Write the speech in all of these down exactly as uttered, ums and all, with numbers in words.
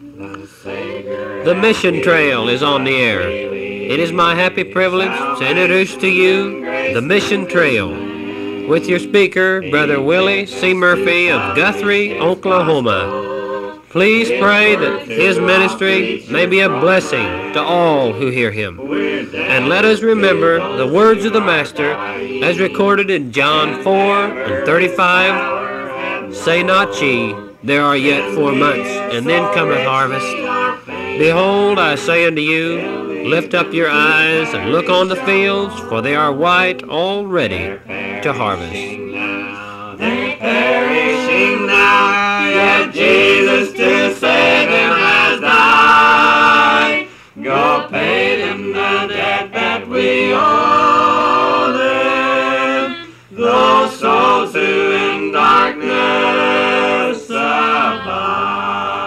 The Mission Trail is on the air. It is my happy privilege to introduce to you the Mission Trail with your speaker, Brother Willie C. Murphy of Guthrie, Oklahoma. Please pray that his ministry may be a blessing to all who hear him. And let us remember the words of the Master as recorded in John four and thirty-five. Say not ye, there are yet four months, and then cometh harvest. Behold, I say unto you, lift up your eyes and look on the fields, for they are white already to harvest. They're perishing now, yet Jesus to save them has died. Go pay them the debt that we owe them, those souls who in darkness abide.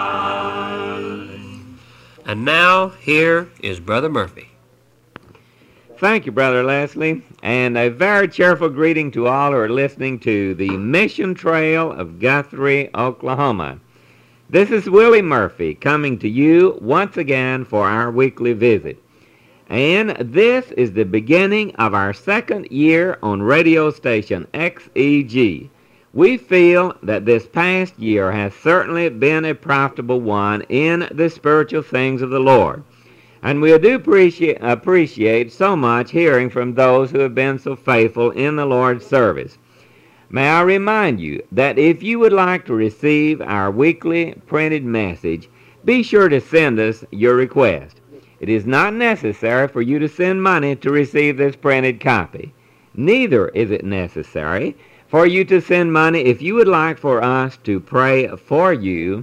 And now, here is Brother Murphy. Thank you, Brother Leslie, and a very cheerful greeting to all who are listening to the Mission Trail of Guthrie, Oklahoma. This is Willie Murphy coming to you once again for our weekly visit. And this is the beginning of our second year on radio station X E G. We feel that this past year has certainly been a profitable one in the spiritual things of the Lord. And we do appreciate, appreciate so much hearing from those who have been so faithful in the Lord's service. May I remind you that if you would like to receive our weekly printed message, be sure to send us your request. It is not necessary for you to send money to receive this printed copy. Neither is it necessary for you to send money if you would like for us to pray for you,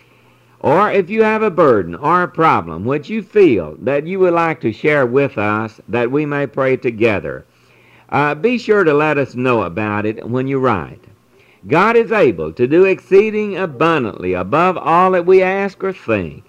or if you have a burden or a problem which you feel that you would like to share with us that we may pray together. Uh, be sure to let us know about it when you write. God is able to do exceeding abundantly above all that we ask or think.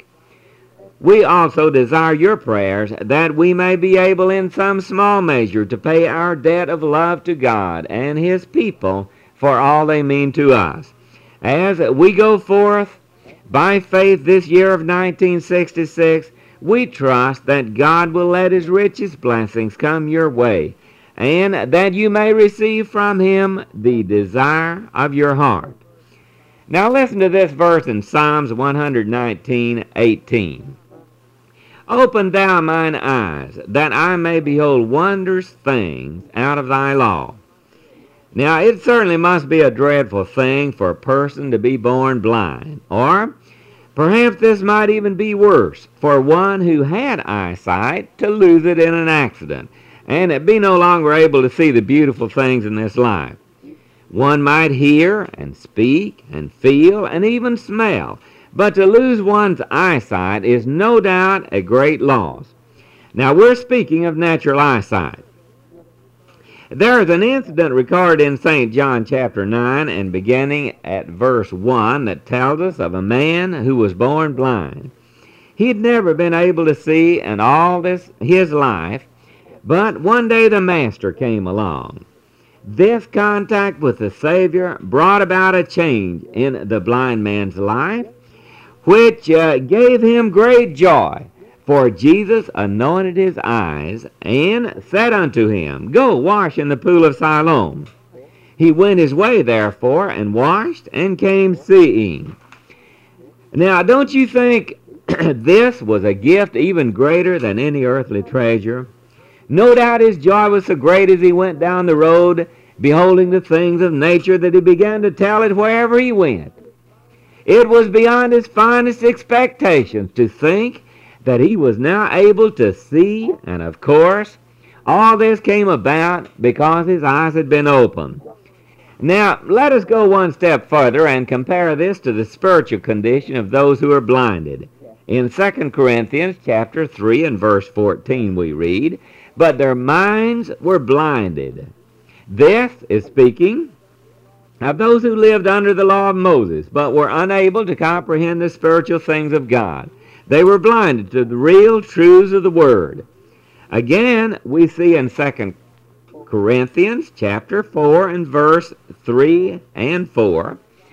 We also desire your prayers that we may be able in some small measure to pay our debt of love to God and His people for all they mean to us. As we go forth by faith this year of nineteen sixty-six, we trust that God will let His richest blessings come your way, and that you may receive from Him the desire of your heart. Now listen to this verse in Psalms one nineteen, eighteen. Open thou mine eyes, that I may behold wondrous things out of thy law. Now, it certainly must be a dreadful thing for a person to be born blind, or perhaps this might even be worse for one who had eyesight to lose it in an accident, and be no longer able to see the beautiful things in this life. One might hear and speak and feel and even smell, but to lose one's eyesight is no doubt a great loss. Now, we're speaking of natural eyesight. There is an incident recorded in Saint John chapter nine and beginning at verse one that tells us of a man who was born blind. He had never been able to see in all this his life, but one day the Master came along. This contact with the Savior brought about a change in the blind man's life, which uh, gave him great joy. For Jesus anointed his eyes, and said unto him, Go wash in the pool of Siloam. He went his way, therefore, and washed, and came seeing. Now, don't you think this was a gift even greater than any earthly treasure? No doubt his joy was so great as he went down the road, beholding the things of nature, that he began to tell it wherever he went. It was beyond his finest expectations to think that he was now able to see, and of course, all this came about because his eyes had been opened. Now, let us go one step further and compare this to the spiritual condition of those who are blinded. In Second Corinthians chapter three and verse fourteen we read, But their minds were blinded. This is speaking of those who lived under the law of Moses, but were unable to comprehend the spiritual things of God. They were blinded to the real truths of the Word. Again, we see in Second Corinthians chapter four and verse three and four,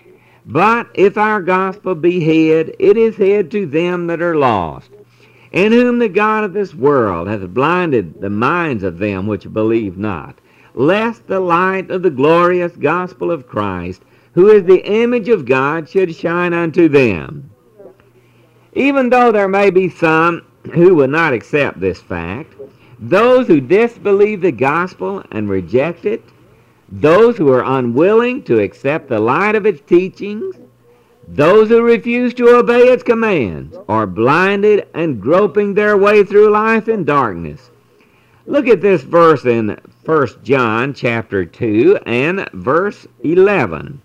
But if our gospel be hid, it is hid to them that are lost, in whom the God of this world hath blinded the minds of them which believe not, lest the light of the glorious gospel of Christ, who is the image of God, should shine unto them. Even though there may be some who will not accept this fact, those who disbelieve the gospel and reject it, those who are unwilling to accept the light of its teachings, those who refuse to obey its commands, are blinded and groping their way through life in darkness. Look at this verse in First John chapter two and verse eleven.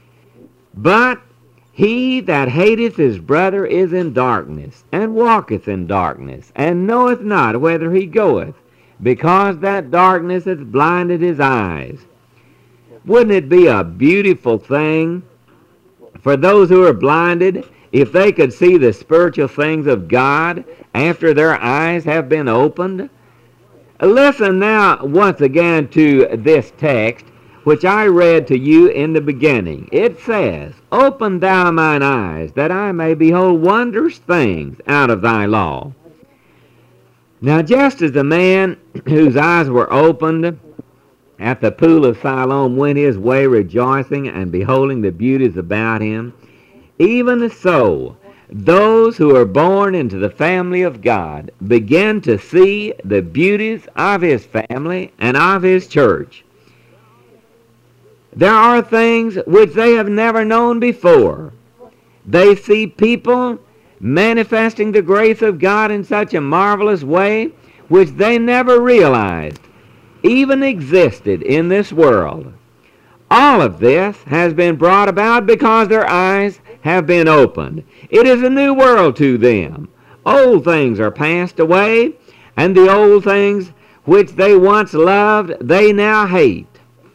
But he that hateth his brother is in darkness, and walketh in darkness, and knoweth not whither he goeth, because that darkness hath blinded his eyes. Wouldn't it be a beautiful thing for those who are blinded if they could see the spiritual things of God after their eyes have been opened? Listen now once again to this text, which I read to you in the beginning. It says, Open thou mine eyes, that I may behold wondrous things out of thy law. Now just as the man whose eyes were opened at the pool of Siloam went his way rejoicing and beholding the beauties about him, even so those who are born into the family of God begin to see the beauties of his family and of his church. There are things which they have never known before. They see people manifesting the grace of God in such a marvelous way which they never realized even existed in this world. All of this has been brought about because their eyes have been opened. It is a new world to them. Old things are passed away, and the old things which they once loved, they now hate.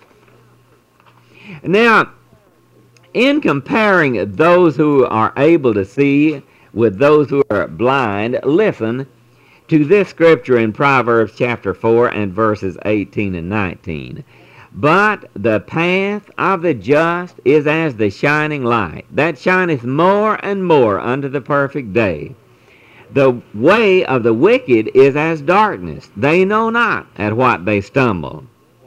Now, in comparing those who are able to see with those who are blind, listen to this scripture in Proverbs chapter four and verses eighteen and nineteen. But the path of the just is as the shining light, that shineth more and more unto the perfect day. The way of the wicked is as darkness. They know not at what they stumble.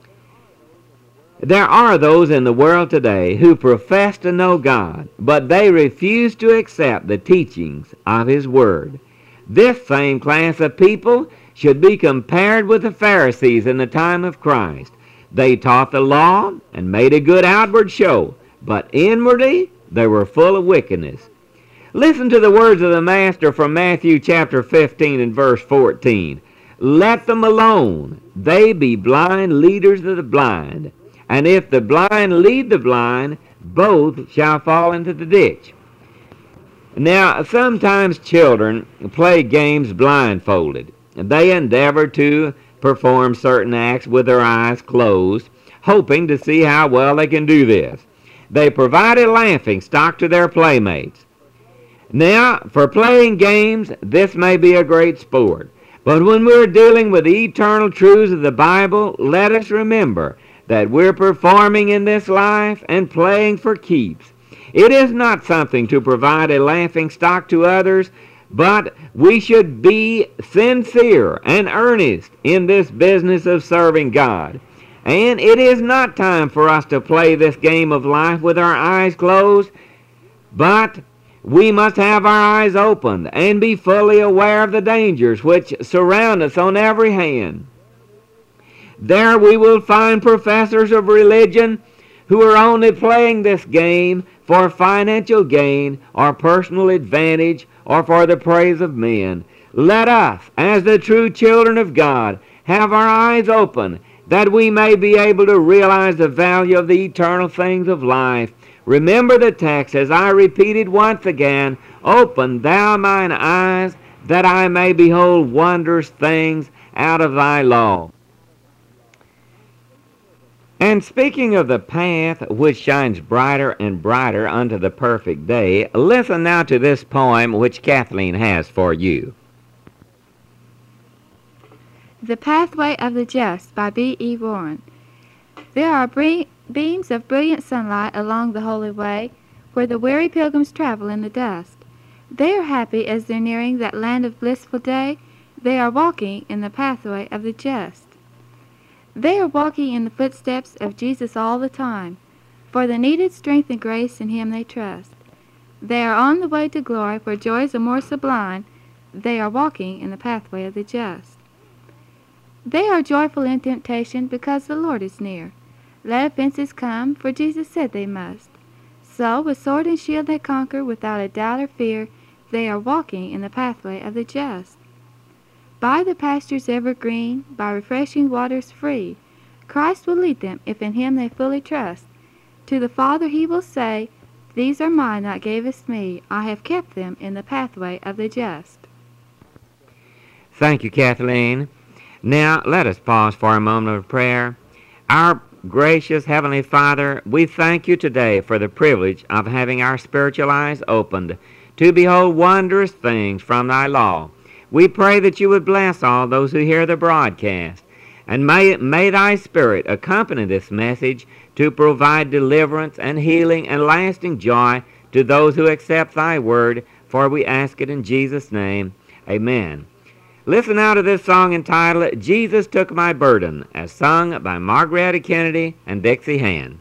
There are those in the world today who profess to know God, but they refuse to accept the teachings of His Word. This same class of people should be compared with the Pharisees in the time of Christ. They taught the law and made a good outward show, but inwardly they were full of wickedness. Listen to the words of the Master from Matthew chapter fifteen and verse fourteen. Let them alone. They be blind leaders of the blind. And if the blind lead the blind, both shall fall into the ditch. Now, sometimes children play games blindfolded. They endeavor to perform certain acts with their eyes closed, hoping to see how well they can do this. They provide a laughing stock to their playmates. Now, for playing games, this may be a great sport. But when we're dealing with the eternal truths of the Bible, let us remember that we're performing in this life and playing for keeps. It is not something to provide a laughing stock to others, but we should be sincere and earnest in this business of serving God. And it is not time for us to play this game of life with our eyes closed, but we must have our eyes opened and be fully aware of the dangers which surround us on every hand. There we will find professors of religion who are only playing this game for financial gain or personal advantage or for the praise of men. Let us, as the true children of God, have our eyes open that we may be able to realize the value of the eternal things of life. Remember the text as I repeated once again, Open thou mine eyes that I may behold wondrous things out of thy law. And speaking of the path which shines brighter and brighter unto the perfect day, listen now to this poem which Kathleen has for you. The Pathway of the Just by B E Warren. There are bre- beams of brilliant sunlight along the holy way, where the weary pilgrims travel in the dust. They are happy as they're nearing that land of blissful day. They are walking in the pathway of the just. They are walking in the footsteps of Jesus all the time. For the needed strength and grace in him they trust. They are on the way to glory where joys are more sublime. They are walking in the pathway of the just. They are joyful in temptation because the Lord is near. Let offenses come, for Jesus said they must. So with sword and shield they conquer without a doubt or fear. They are walking in the pathway of the just. By the pastures evergreen, by refreshing waters free, Christ will lead them if in him they fully trust. To the Father he will say, "These are mine that gavest me. I have kept them in the pathway of the just." Thank you, Kathleen. Now let us pause for a moment of prayer. Our gracious Heavenly Father, we thank you today for the privilege of having our spiritual eyes opened to behold wondrous things from thy law. We pray that you would bless all those who hear the broadcast, and may, may thy Spirit accompany this message to provide deliverance and healing and lasting joy to those who accept thy word, for we ask it in Jesus' name. Amen. Listen now to this song entitled, "Jesus Took My Burden," as sung by Margaret Kennedy and Dixie Hand.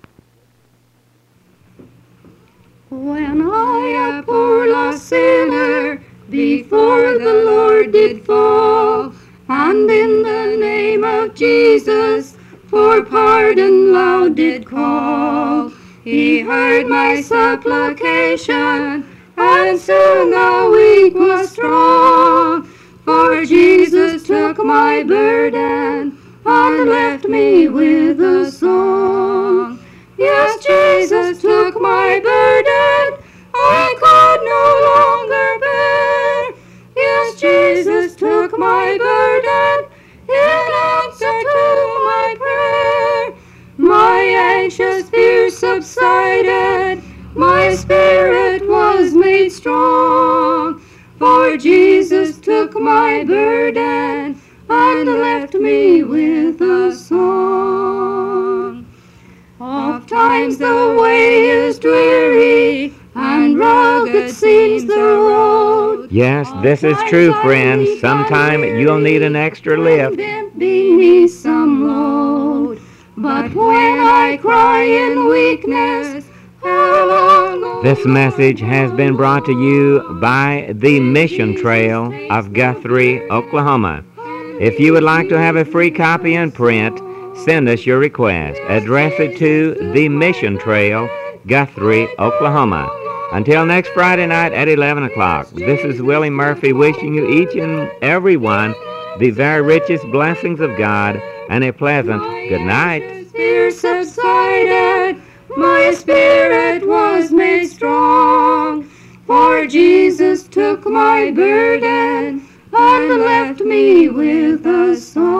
When I, a poor lost sinner, before the Lord did fall, and in the name of Jesus for pardon loud did call, he heard my supplication, and soon the weak was strong. For Jesus took my burden and left me with a song. Yes, Jesus took my burden I could no longer bear. Yes, Jesus took my burden in answer to my prayer. My anxious fears subsided, my spirit was made strong. For Jesus took my burden and left me with a song. Oft times the way is dreary and rugged seems the road. Yes, this is true, friends. Sometime you'll need an extra lift. Beneath some load. But when I cry in weakness, this message has been brought to you by the Mission Trail of Guthrie, Oklahoma. If you would like to have a free copy in print, send us your request. Address it to the Mission Trail, Guthrie, Oklahoma. Until next Friday night at eleven o'clock, this is Willie Murphy wishing you each and every one the very richest blessings of God and a pleasant good night. Fear subsided, my spirit was made strong, for Jesus took my burden and left me with a song.